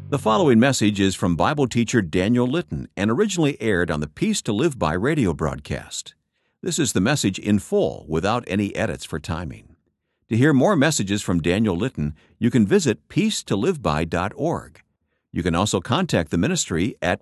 The following message is from Bible teacher Daniel Litton and originally aired on the Peace to Live By radio broadcast. This is the message in full without any edits for timing. To hear more messages from Daniel Litton, you can visit peacetoliveby.org. You can also contact the ministry at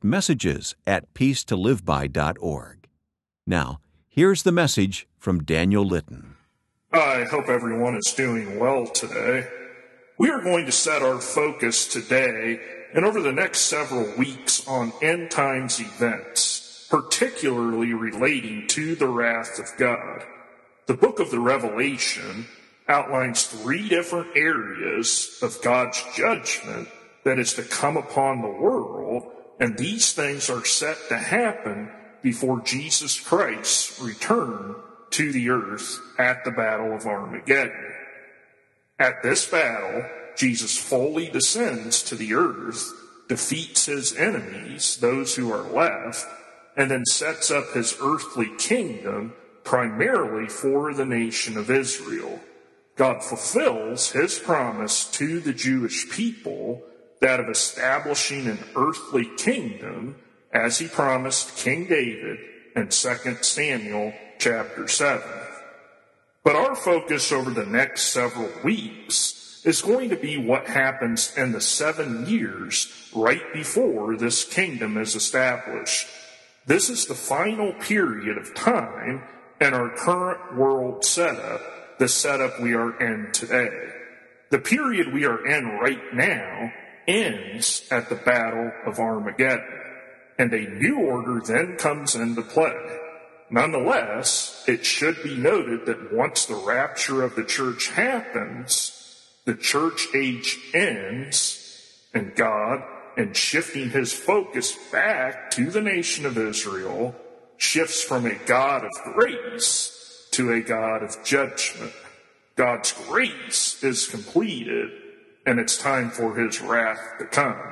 messages@peacetoliveby.org. Now, here's the message from Daniel Litton. I hope everyone is doing well today. We are going to set our focus today and over the next several weeks on end times events, particularly relating to the wrath of God. The book of the Revelation outlines 3 different areas of God's judgment that is to come upon the world, and these things are set to happen before Jesus Christ's return to the earth at the Battle of Armageddon. At this battle, Jesus fully descends to the earth, defeats his enemies, those who are left, and then sets up his earthly kingdom primarily for the nation of Israel. God fulfills his promise to the Jewish people, that of establishing an earthly kingdom, as he promised King David in 2 Samuel chapter 7. But our focus over the next several weeks is going to be what happens in the 7 years right before this kingdom is established. This is the final period of time in our current world setup, the setup we are in today. The period we are in right now ends at the Battle of Armageddon, and a new order then comes into play. Nonetheless, it should be noted that once the rapture of the church happens, the church age ends, and God, in shifting his focus back to the nation of Israel, shifts from a God of grace to a God of judgment. God's grace is completed, and it's time for his wrath to come.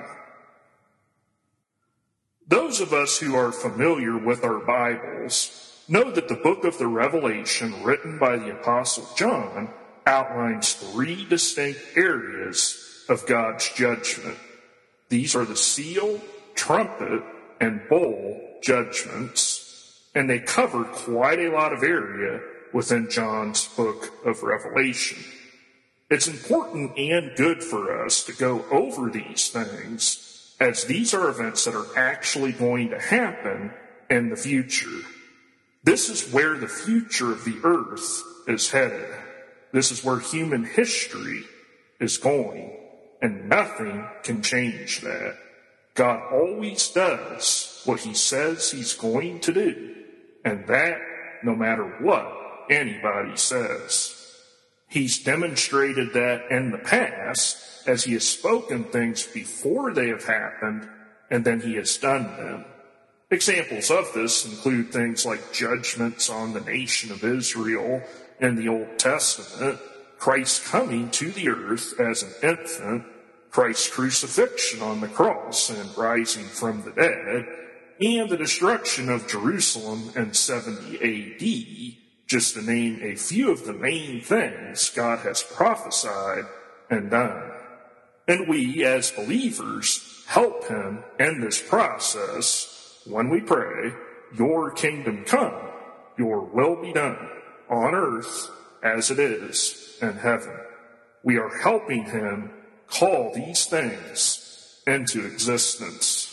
Those of us who are familiar with our Bibles know that the book of the Revelation, written by the Apostle John, outlines 3 distinct areas of God's judgment. These are the seal, trumpet, and bowl judgments, and they cover quite a lot of area within John's book of Revelation. It's important and good for us to go over these things, as these are events that are actually going to happen in the future. This is where the future of the earth is headed. This is where human history is going, and nothing can change that. God always does what he says he's going to do, and that no matter what anybody says. He's demonstrated that in the past, as he has spoken things before they have happened, and then he has done them. Examples of this include things like judgments on the nation of Israel in the Old Testament, Christ coming to the earth as an infant, Christ's crucifixion on the cross and rising from the dead, and the destruction of Jerusalem in 70 AD, just to name a few of the main things God has prophesied and done. And we, as believers, help him in this process when we pray, "Your kingdom come, your will be done, on earth as it is in heaven." We are helping him call these things into existence.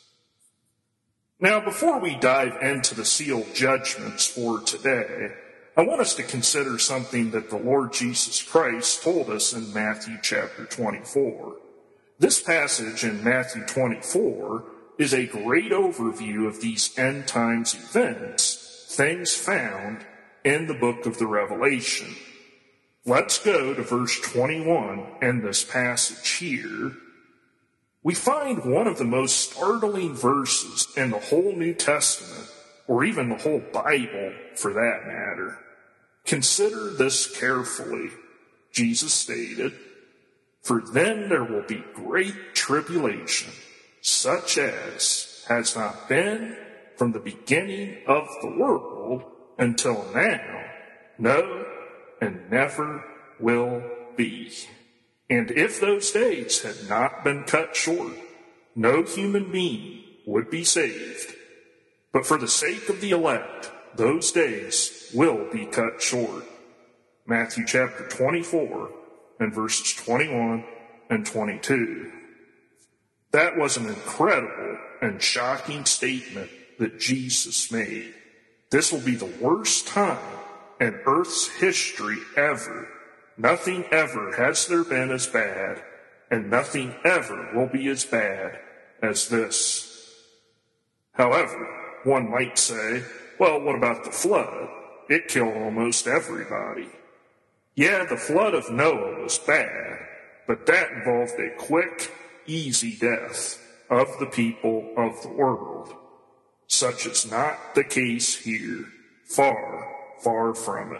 Now, before we dive into the sealed judgments for today, I want us to consider something that the Lord Jesus Christ told us in Matthew chapter 24. This passage in Matthew 24 is a great overview of these end times events, things found in the book of the Revelation. Let's go to verse 21 in this passage here. We find one of the most startling verses in the whole New Testament, or even the whole Bible for that matter. Consider this carefully. Jesus stated, "For then there will be great tribulation, such as has not been from the beginning of the world until now, no, and never will be. And if those days had not been cut short, no human being would be saved. But for the sake of the elect, those days will be cut short. Matthew chapter 24 and verses 21 and 22. That was an incredible and shocking statement that Jesus made. This will be the worst time in Earth's history ever. Nothing ever has there been as bad, and nothing ever will be as bad as this. However, one might say, well, what about the flood? It killed almost everybody. Yeah, the flood of Noah was bad, but that involved a quick, easy death of the people of the world. Such is not the case here. Far, far from it.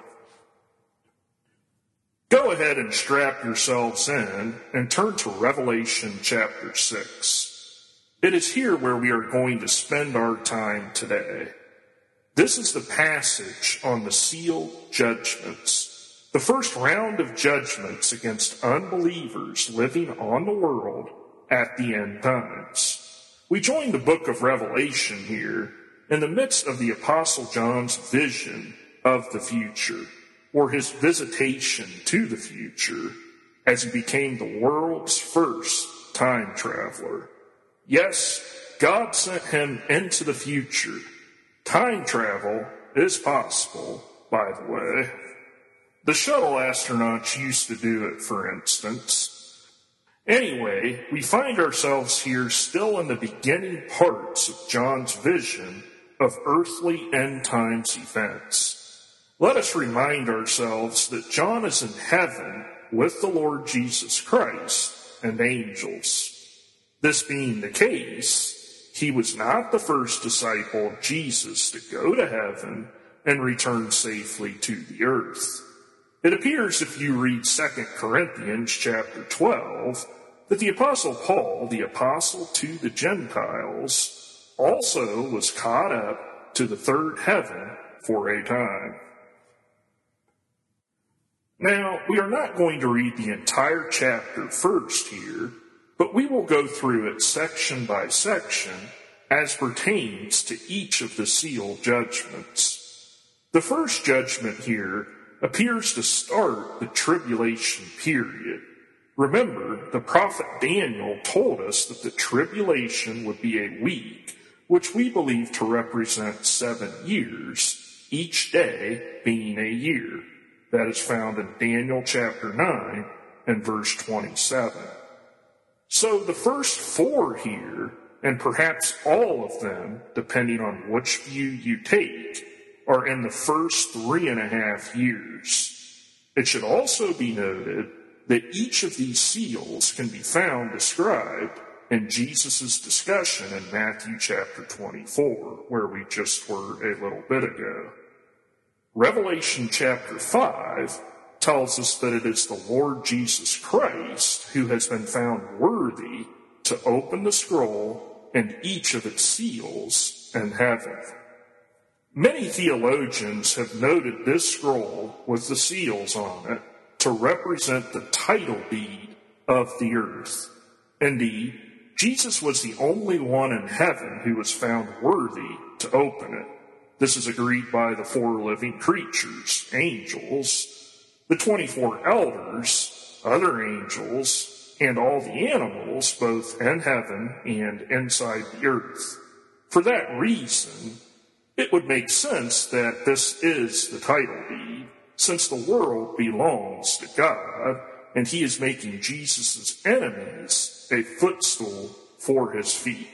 Go ahead and strap yourselves in and turn to Revelation chapter 6. It is here where we are going to spend our time today. This is the passage on the sealed judgments, the first round of judgments against unbelievers living on the world at the end times. We join the book of Revelation here in the midst of the Apostle John's vision of the future, or his visitation to the future, as he became the world's first time traveler. Yes, God sent him into the future. Time travel is possible, by the way. The shuttle astronauts used to do it, for instance. Anyway, we find ourselves here still in the beginning parts of John's vision of earthly end times events. Let us remind ourselves that John is in heaven with the Lord Jesus Christ and angels. This being the case, he was not the first disciple of Jesus to go to heaven and return safely to the earth. It appears if you read 2 Corinthians chapter 12 that the Apostle Paul, the apostle to the Gentiles, also was caught up to the third heaven for a time. Now, we are not going to read the entire chapter first here, but we will go through it section by section as pertains to each of the sealed judgments. The first judgment here appears to start the tribulation period. Remember, the prophet Daniel told us that the tribulation would be a week, which we believe to represent 7 years, each day being a year. That is found in Daniel chapter 9 and verse 27. So the first 4 here, and perhaps all of them, depending on which view you take, are in the first 3.5 years. It should also be noted that each of these seals can be found described in Jesus' discussion in Matthew chapter 24, where we just were a little bit ago. Revelation chapter 5 tells us that it is the Lord Jesus Christ who has been found worthy to open the scroll and each of its seals in heaven. Many theologians have noted this scroll with the seals on it to represent the title deed of the earth. Indeed, Jesus was the only one in heaven who was found worthy to open it. This is agreed by the 4 living creatures, angels, the 24 elders, other angels, and all the animals, both in heaven and inside the earth. For that reason, it would make sense that this is the title deed, since the world belongs to God, and he is making Jesus' enemies a footstool for his feet.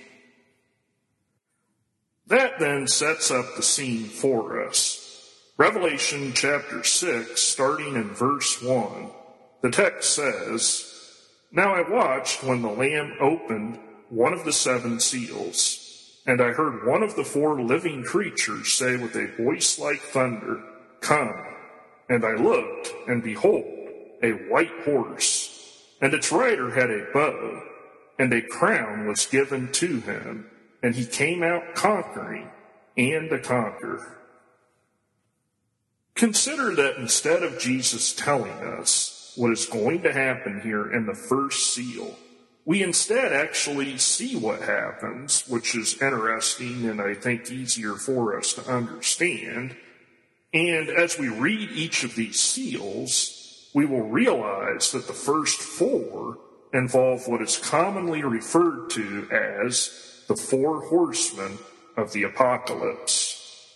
That then sets up the scene for us. Revelation chapter 6, starting in verse 1, the text says, "Now I watched when the Lamb opened one of the 7 seals, and I heard one of the 4 living creatures say with a voice like thunder, 'Come.' And I looked, and behold, a white horse, and its rider had a bow, and a crown was given to him, and he came out conquering and to conquer." Consider that instead of Jesus telling us what is going to happen here in the first seal, We instead actually see what happens, which is interesting and I think easier for us to understand. And as we read each of these seals, we will realize that the first four involve what is commonly referred to as the four horsemen of the apocalypse.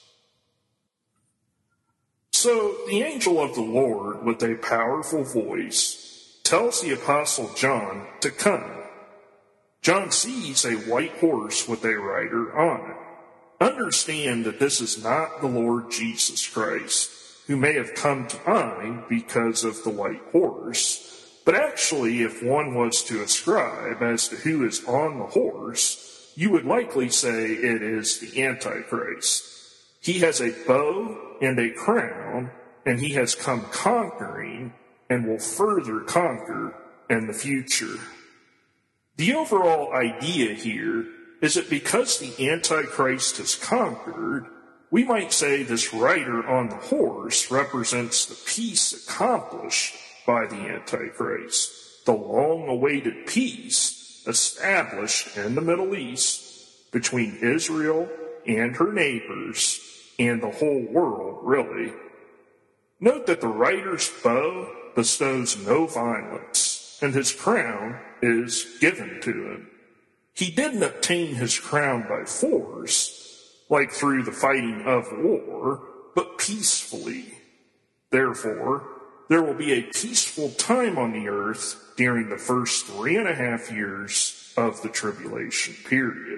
So the angel of the Lord, with a powerful voice, tells the apostle John to come. John sees a white horse with a rider on it. Understand that this is not the Lord Jesus Christ, who may have come to mind because of the white horse, but actually, if one was to ascribe as to who is on the horse, you would likely say it is the Antichrist. He has a bow and a crown, and he has come conquering and will further conquer in the future. The overall idea here is that because the Antichrist has conquered, we might say this rider on the horse represents the peace accomplished by the Antichrist, the long-awaited peace established in the Middle East between Israel and her neighbors and the whole world, really. Note that the rider's bow bestows no violence, and his crown is given to him. He didn't obtain his crown by force, like through the fighting of war, but peacefully. Therefore, there will be a peaceful time on the earth during the first 3.5 years of the tribulation period.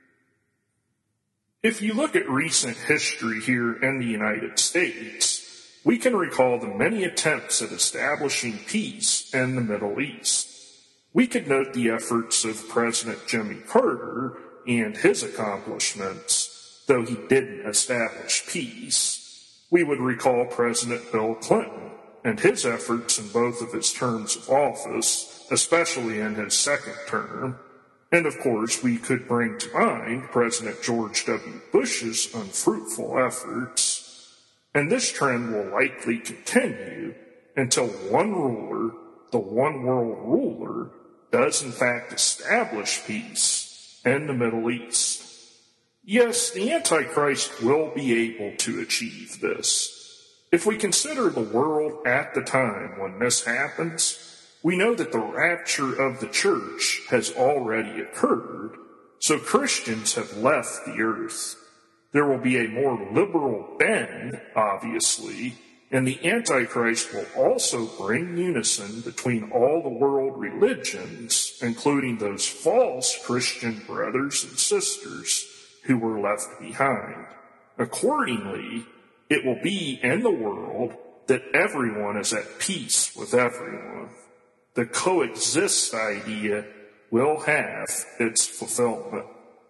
If you look at recent history here in the United States, we can recall the many attempts at establishing peace in the Middle East. We could note the efforts of President Jimmy Carter and his accomplishments, though he didn't establish peace. We would recall President Bill Clinton and his efforts in both of his terms of office, especially in his second term. And of course, we could bring to mind President George W. Bush's unfruitful efforts. And this trend will likely continue until one ruler, the one world ruler, does in fact establish peace in the Middle East. Yes, the Antichrist will be able to achieve this. If we consider the world at the time when this happens, we know that the rapture of the church has already occurred, so Christians have left the earth. There will be a more liberal bend, obviously, and the Antichrist will also bring unison between all the world religions, including those false Christian brothers and sisters who were left behind. Accordingly, it will be in the world that everyone is at peace with everyone. The coexist idea will have its fulfillment.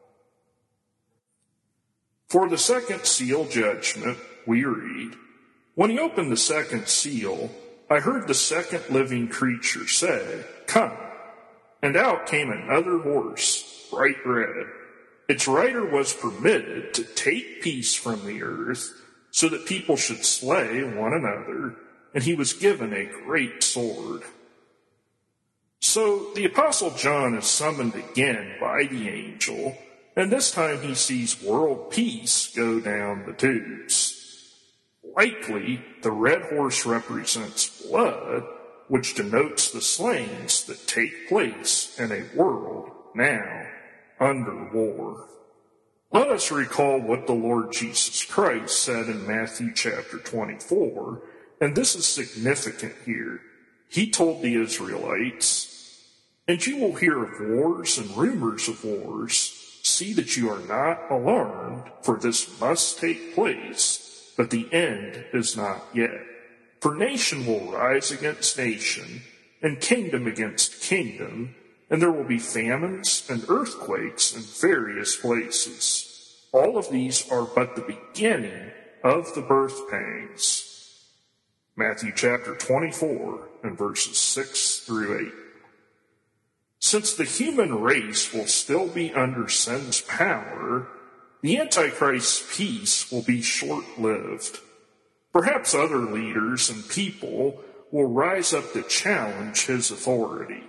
For the second seal judgment, we read, "When he opened the second seal, I heard the second living creature say, 'Come.' And out came another horse, bright red. Its rider was permitted to take peace from the earth, so that people should slay one another, and he was given a great sword." So the Apostle John is summoned again by the angel, and this time he sees world peace go down the tubes. Likely, the red horse represents blood, which denotes the slayings that take place in a world now under war. Let us recall what the Lord Jesus Christ said in Matthew chapter 24, and this is significant here. He told the Israelites, "And you will hear of wars and rumors of wars. See that you are not alarmed, for this must take place, but the end is not yet. For nation will rise against nation, and kingdom against kingdom, and there will be famines and earthquakes in various places. All of these are but the beginning of the birth pangs." Matthew chapter 24 and verses 6 through 8. Since the human race will still be under sin's power, the Antichrist's peace will be short-lived. Perhaps other leaders and people will rise up to challenge his authority.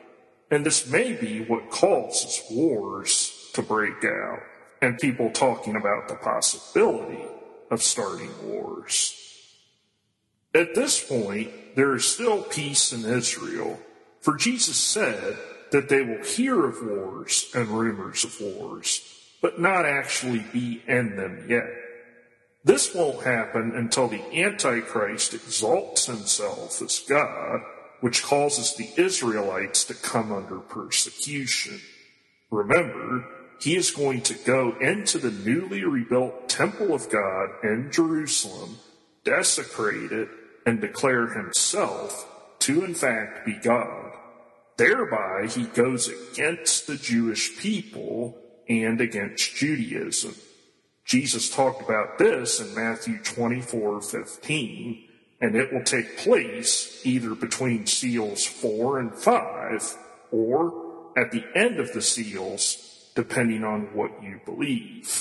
And this may be what causes wars to break out, and people talking about the possibility of starting wars. At this point, there is still peace in Israel, for Jesus said that they will hear of wars and rumors of wars, but not actually be in them yet. This won't happen until the Antichrist exalts himself as God, which causes the Israelites to come under persecution. Remember, he is going to go into the newly rebuilt temple of God in Jerusalem, desecrate it, and declare himself to in fact be God. Thereby he goes against the Jewish people and against Judaism. Jesus talked about this in Matthew 24:15, and it will take place either between seals 4 and 5, or at the end of the seals, depending on what you believe.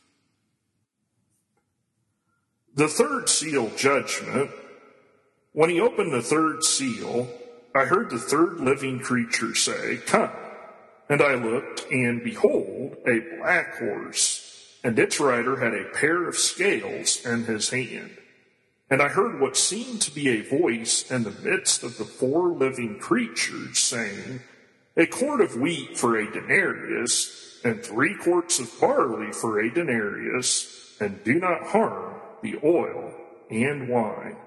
The third seal judgment. When he opened the third seal, I heard the third living creature say, "Come." And I looked, and behold, a black horse, and its rider had a pair of scales in his hand. And I heard what seemed to be a voice in the midst of the 4 living creatures saying, "A quart of wheat for a denarius, and 3 quarts of barley for a denarius, and do not harm the oil and wine."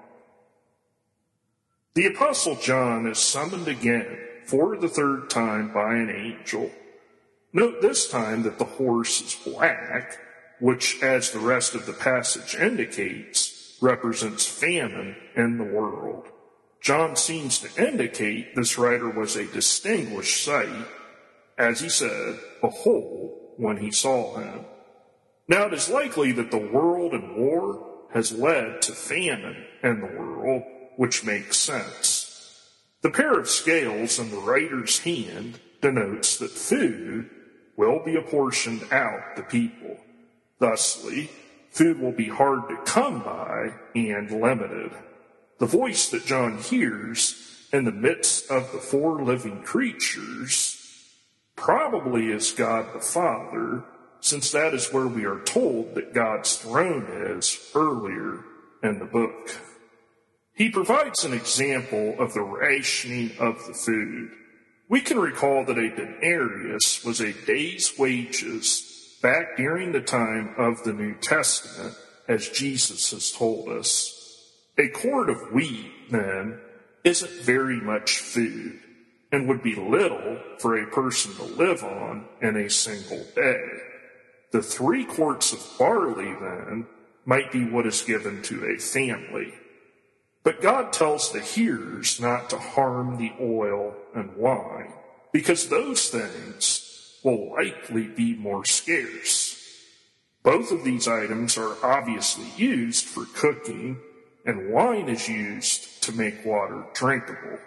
The Apostle John is summoned again for the 3rd time by an angel. Note this time that the horse is black, which, as the rest of the passage indicates, represents famine in the world. John seems to indicate this rider was a distinguished sight, as he said, "Behold," when he saw him. Now it is likely that the world in war has led to famine in the world, which makes sense. The pair of scales in the rider's hand denotes that food will be apportioned out to people. Thusly, food will be hard to come by and limited. The voice that John hears in the midst of the 4 living creatures probably is God the Father, since that is where we are told that God's throne is earlier in the book. He provides an example of the rationing of the food. We can recall that a denarius was a day's wages back during the time of the New Testament, as Jesus has told us. A quart of wheat, then, isn't very much food, and would be little for a person to live on in a single day. The 3 quarts of barley, then, might be what is given to a family. But God tells the hearers not to harm the oil and wine, because those things will likely be more scarce. Both of these items are obviously used for cooking, and wine is used to make water drinkable.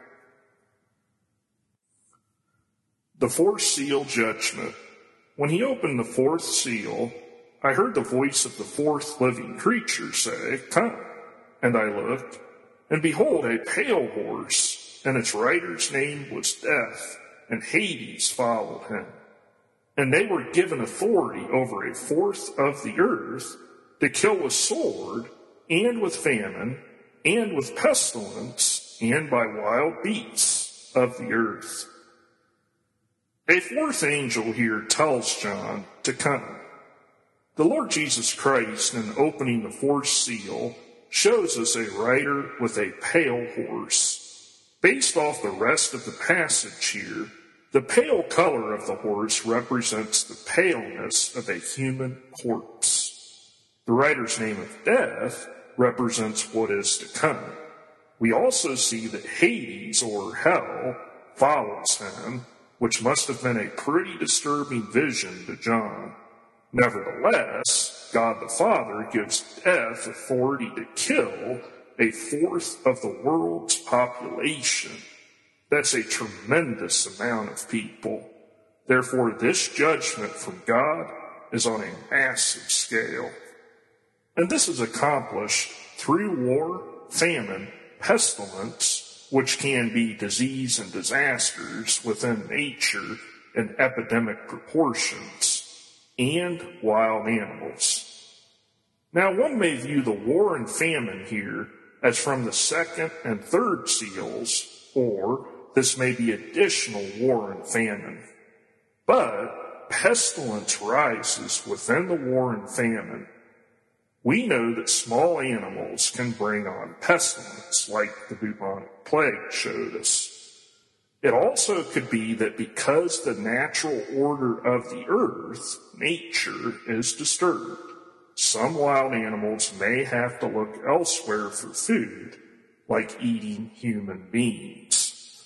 The 4th seal judgment. When he opened the 4th seal, I heard the voice of the 4th living creature say, "Come." And I looked, and behold, a pale horse, and its rider's name was Death, and Hades followed him. And they were given authority over 1/4 of the earth to kill with sword, and with famine, and with pestilence, and by wild beasts of the earth. A 4th angel here tells John to come. The Lord Jesus Christ, in opening the 4th seal, shows us a rider with a pale horse. Based off the rest of the passage here, the pale color of the horse represents the paleness of a human corpse. The rider's name of Death represents what is to come. We also see that Hades, or hell, follows him, which must have been a pretty disturbing vision to John. Nevertheless, God the Father gives Death authority to kill 1/4 of the world's population. That's a tremendous amount of people. Therefore, this judgment from God is on a massive scale. And this is accomplished through war, famine, pestilence, which can be disease and disasters within nature in epidemic proportions, and wild animals. Now, one may view the war and famine here as from the second and third seals, or this may be additional war and famine. But pestilence rises within the war and famine. We know that small animals can bring on pestilence, like the bubonic plague showed us. It also could be that because the natural order of the earth, nature, is disturbed, some wild animals may have to look elsewhere for food, like eating human beings.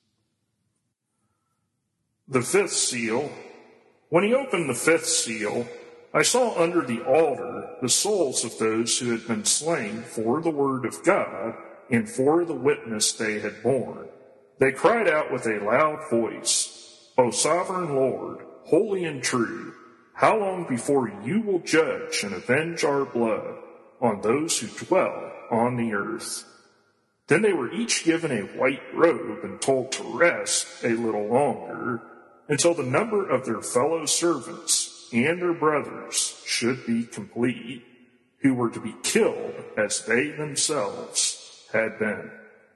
The fifth seal. When he opened the fifth seal, I saw under the altar the souls of those who had been slain for the word of God and for the witness they had borne. They cried out with a loud voice, O sovereign Lord, holy and true, how long before you will judge and avenge our blood on those who dwell on the earth? Then they were each given a white robe and told to rest a little longer until the number of their fellow servants and their brothers should be complete, who were to be killed as they themselves had been.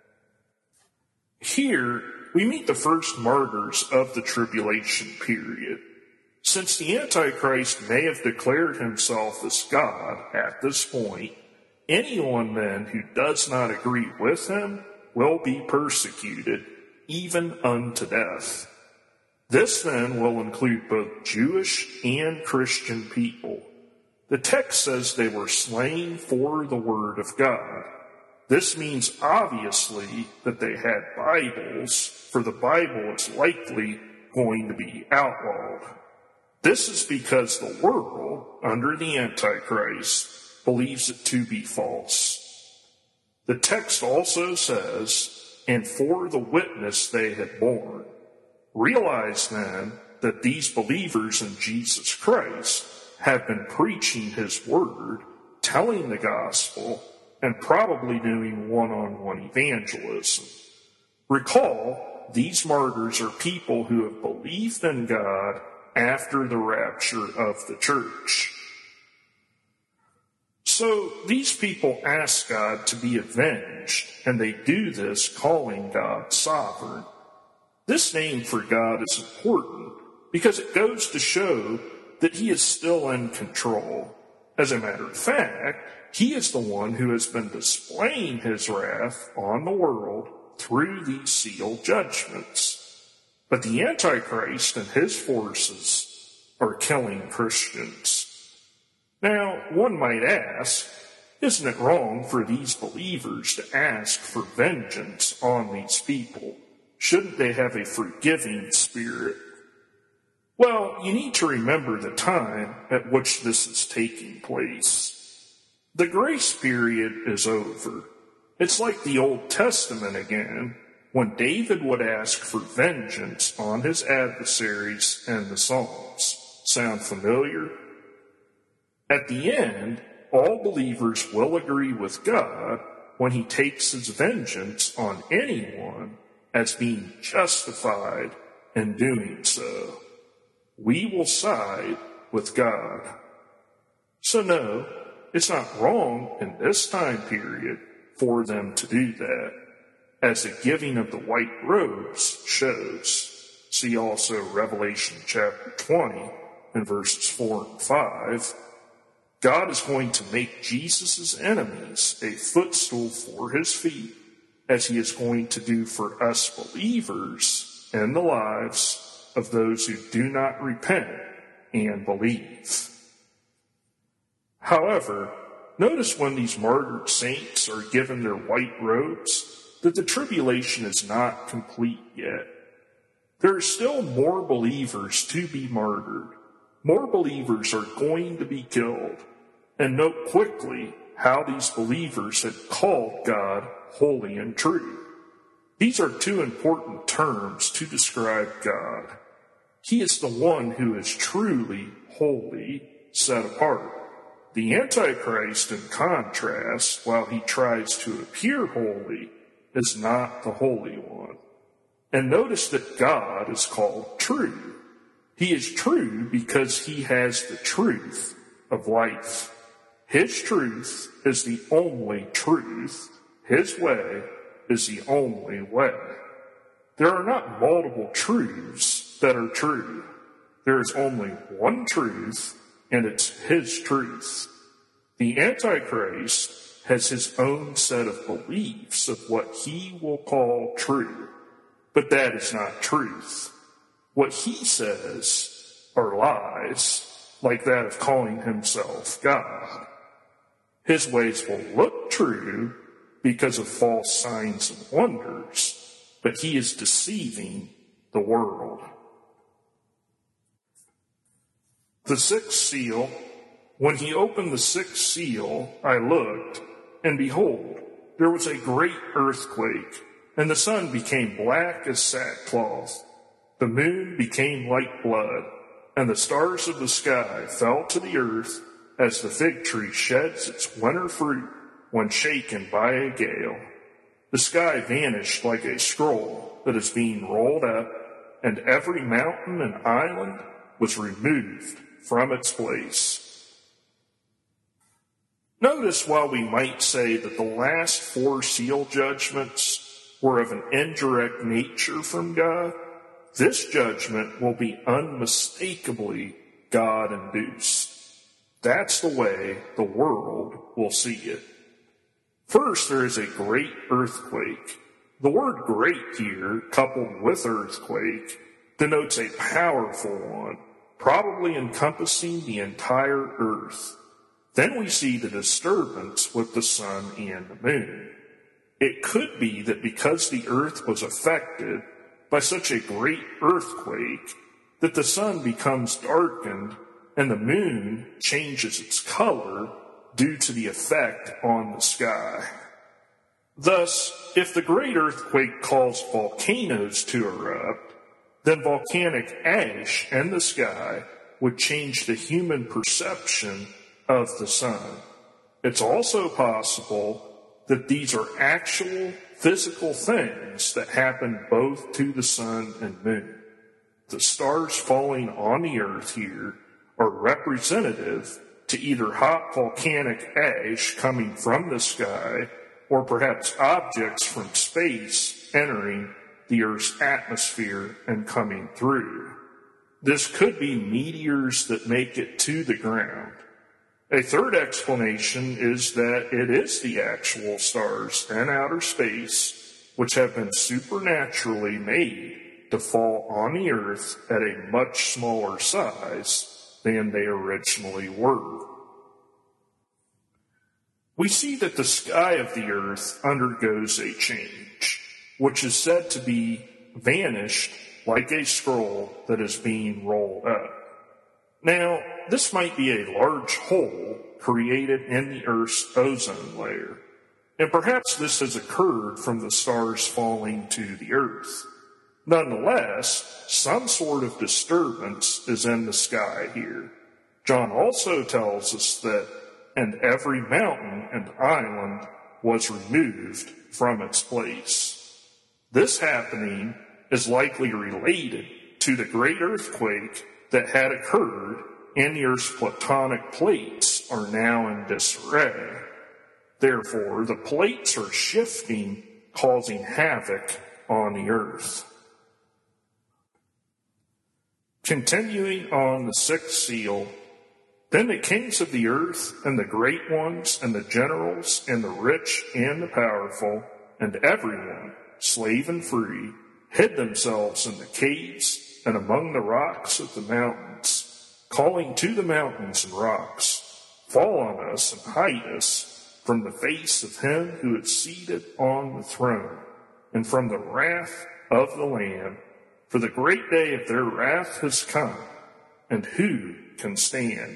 Here, we meet the first martyrs of the tribulation period. Since the Antichrist may have declared himself as God at this point, anyone then who does not agree with him will be persecuted, even unto death. This then will include both Jewish and Christian people. The text says they were slain for the word of God. This means obviously that they had Bibles, for the Bible is likely going to be outlawed. This is because the world, under the Antichrist, believes it to be false. The text also says, and for the witness they had borne. Realize then that these believers in Jesus Christ have been preaching his word, telling the gospel, and probably doing one-on-one evangelism. Recall, these martyrs are people who have believed in God after the rapture of the church. So these people ask God to be avenged, and they do this calling God sovereign. This name for God is important because it goes to show that he is still in control. As a matter of fact, he is the one who has been displaying his wrath on the world through these sealed judgments. But the Antichrist and his forces are killing Christians. Now, one might ask, isn't it wrong for these believers to ask for vengeance on these people? Shouldn't they have a forgiving spirit? Well, you need to remember the time at which this is taking place. The grace period is over. It's like the Old Testament again, when David would ask for vengeance on his adversaries in the Psalms. Sound familiar? At the end, all believers will agree with God when he takes his vengeance on anyone as being justified in doing so. We will side with God. So no, it's not wrong in this time period for them to do that, as the giving of the white robes shows. See also Revelation chapter 20 and verses 4 and 5. God is going to make Jesus' enemies a footstool for his feet, as he is going to do for us believers in the lives of those who do not repent and believe. However, notice when these martyred saints are given their white robes, that the tribulation is not complete yet. There are still more believers to be martyred. More believers are going to be killed. And note quickly how these believers had called God holy and true. These are two important terms to describe God. He is the one who is truly holy, set apart. The Antichrist, in contrast, while he tries to appear holy, is not the Holy One. And notice that God is called true. He is true because he has the truth of life. His truth is the only truth. His way is the only way. There are not multiple truths that are true. There is only one truth, and it's his truth. The Antichrist has his own set of beliefs of what he will call true, but that is not truth. What he says are lies, like that of calling himself God. His ways will look true because of false signs and wonders, but he is deceiving the world. The sixth seal. When he opened the sixth seal, I looked, and behold, there was a great earthquake, and the sun became black as sackcloth. The moon became like blood, and the stars of the sky fell to the earth as the fig tree sheds its winter fruit when shaken by a gale. The sky vanished like a scroll that is being rolled up, and every mountain and island was removed from its place. Notice, while we might say that the last four seal judgments were of an indirect nature from God, this judgment will be unmistakably God-induced. That's the way the world will see it. First, there is a great earthquake. The word great here, coupled with earthquake, denotes a powerful one, probably encompassing the entire earth. Then we see the disturbance with the sun and the moon. It could be that because the earth was affected by such a great earthquake, that the sun becomes darkened and the moon changes its color due to the effect on the sky. Thus, if the great earthquake caused volcanoes to erupt, then volcanic ash in the sky would change the human perception of the sun. It's also possible that these are actual physical things that happen both to the sun and moon. The stars falling on the earth here are representative to either hot volcanic ash coming from the sky or perhaps objects from space entering the Earth's atmosphere and coming through. This could be meteors that make it to the ground. A third explanation is that it is the actual stars in outer space which have been supernaturally made to fall on the earth at a much smaller size than they originally were. We see that the sky of the earth undergoes a change, which is said to be vanished like a scroll that is being rolled up. Now, this might be a large hole created in the Earth's ozone layer, and perhaps this has occurred from the stars falling to the Earth. Nonetheless, some sort of disturbance is in the sky here. John also tells us that, and every mountain and island was removed from its place. This happening is likely related to the great earthquake that had occurred, and the Earth's platonic plates are now in disarray. Therefore, the plates are shifting, causing havoc on the Earth. Continuing on the sixth seal, then the kings of the earth, and the great ones, and the generals, and the rich, and the powerful, and everyone, slave and free, hid themselves in the caves and among the rocks of the mountains, calling to the mountains and rocks, fall on us and hide us from the face of him who is seated on the throne, and from the wrath of the Lamb. For the great day of their wrath has come, and who can stand?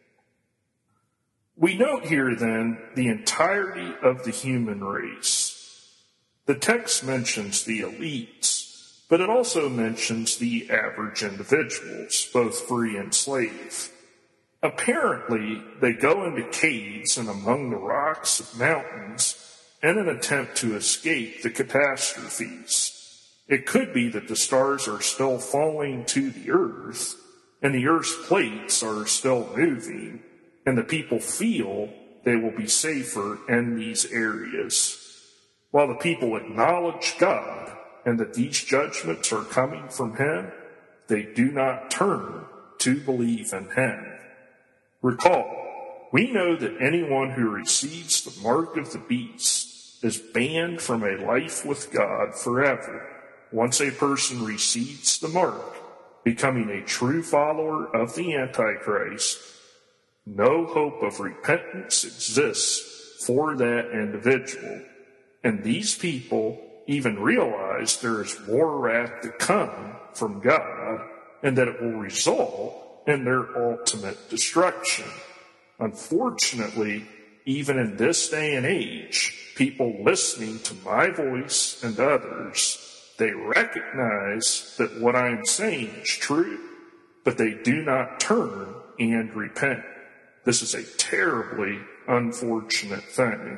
We note here, then, the entirety of the human race. The text mentions the elites, but it also mentions the average individuals, both free and slave. Apparently, they go into caves and among the rocks of mountains in an attempt to escape the catastrophes. It could be that the stars are still falling to the earth, and the earth's plates are still moving, and the people feel they will be safer in these areas. While the people acknowledge God and that these judgments are coming from Him, they do not turn to believe in Him. Recall, we know that anyone who receives the mark of the beast is banned from a life with God forever. Once a person receives the mark, becoming a true follower of the Antichrist, no hope of repentance exists for that individual. And these people even realize there is more wrath to come from God and that it will result in their ultimate destruction. Unfortunately, even in this day and age, people listening to my voice and others, they recognize that what I am saying is true, but they do not turn and repent. This is a terribly unfortunate thing.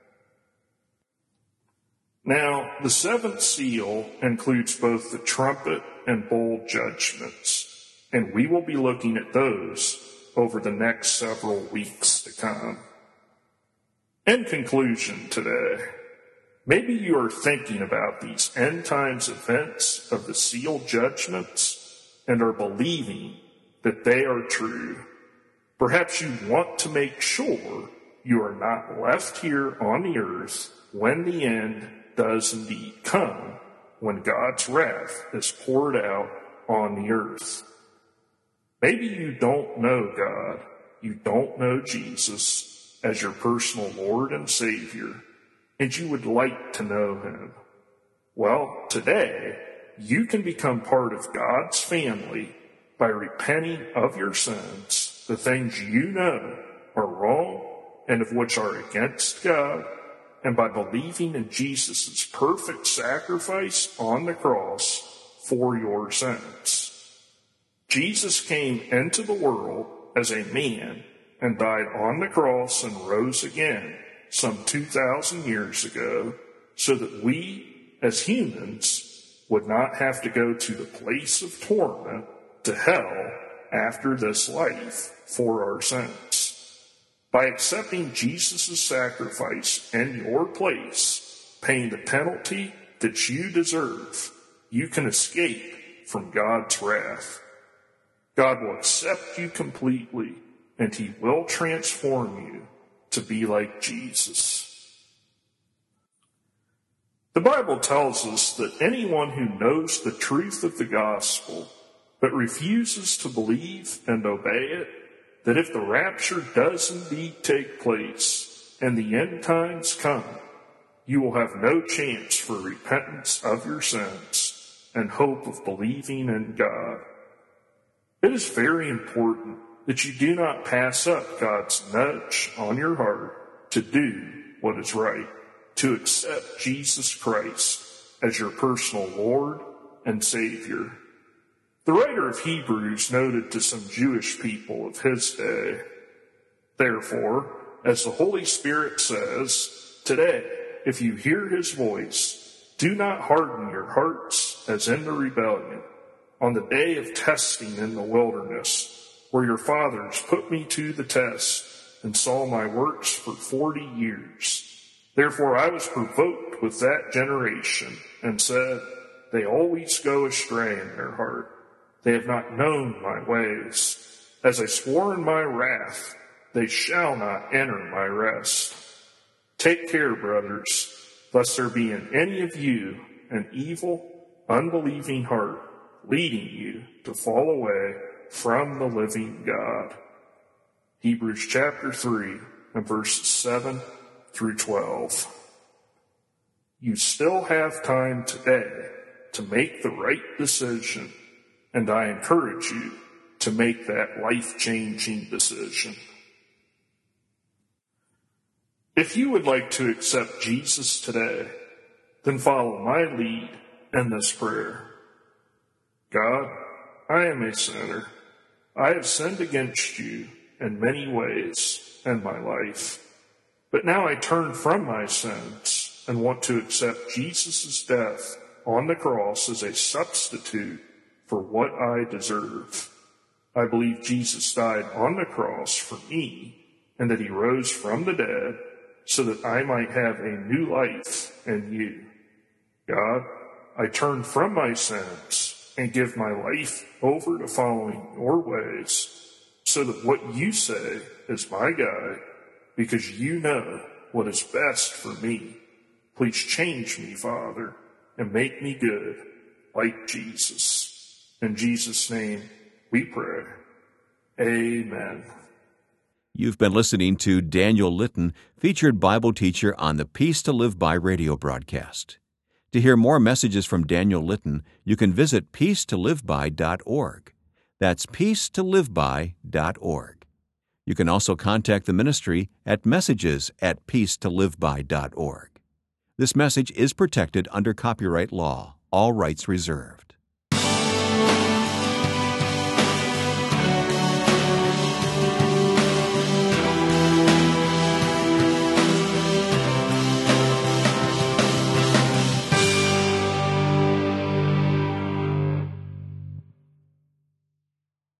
Now, the seventh seal includes both the trumpet and bowl judgments, and we will be looking at those over the next several weeks to come. In conclusion today, maybe you are thinking about these end times events of the seal judgments and are believing that they are true. Perhaps you want to make sure you are not left here on the earth when the end does indeed come, when God's wrath is poured out on the earth. Maybe you don't know God, you don't know Jesus as your personal Lord and Savior, and you would like to know Him. Well, today, you can become part of God's family by repenting of your sins, the things you know are wrong and of which are against God, and by believing in Jesus' perfect sacrifice on the cross for your sins. Jesus came into the world as a man and died on the cross and rose again some 2,000 years ago so that we, as humans, would not have to go to the place of torment, to hell, after this life for our sins. By accepting Jesus' sacrifice in your place, paying the penalty that you deserve, you can escape from God's wrath. God will accept you completely, and He will transform you to be like Jesus. The Bible tells us that anyone who knows the truth of the gospel but refuses to believe and obey it, that if the rapture does indeed take place and the end times come, you will have no chance for repentance of your sins and hope of believing in God. It is very important that you do not pass up God's nudge on your heart to do what is right, to accept Jesus Christ as your personal Lord and Savior. The writer of Hebrews noted to some Jewish people of his day, "Therefore, as the Holy Spirit says, today, if you hear His voice, do not harden your hearts as in the rebellion, on the day of testing in the wilderness, where your fathers put me to the test and saw my works for 40 years. Therefore I was provoked with that generation and said, they always go astray in their heart. They have not known my ways. As I swore in my wrath, they shall not enter my rest. Take care, brothers, lest there be in any of you an evil, unbelieving heart, leading you to fall away from the living God." Hebrews chapter 3 and verses 7 through 12. You still have time today to make the right decision, and I encourage you to make that life-changing decision. If you would like to accept Jesus today, then follow my lead in this prayer. God, I am a sinner. I have sinned against you in many ways in my life. But now I turn from my sins and want to accept Jesus' death on the cross as a substitute for what I deserve. I believe Jesus died on the cross for me and that he rose from the dead so that I might have a new life in you. God, I turn from my sins and give my life over to following your ways so that what you say is my guide because you know what is best for me. Please change me, Father, and make me good like Jesus. In Jesus' name we pray. Amen. You've been listening to Daniel Litton, featured Bible teacher on the Peace to Live By radio broadcast. To hear more messages from Daniel Litton, you can visit peacetoliveby.org. That's peacetoliveby.org. You can also contact the ministry at messages@peacetoliveby.org. This message is protected under copyright law, all rights reserved.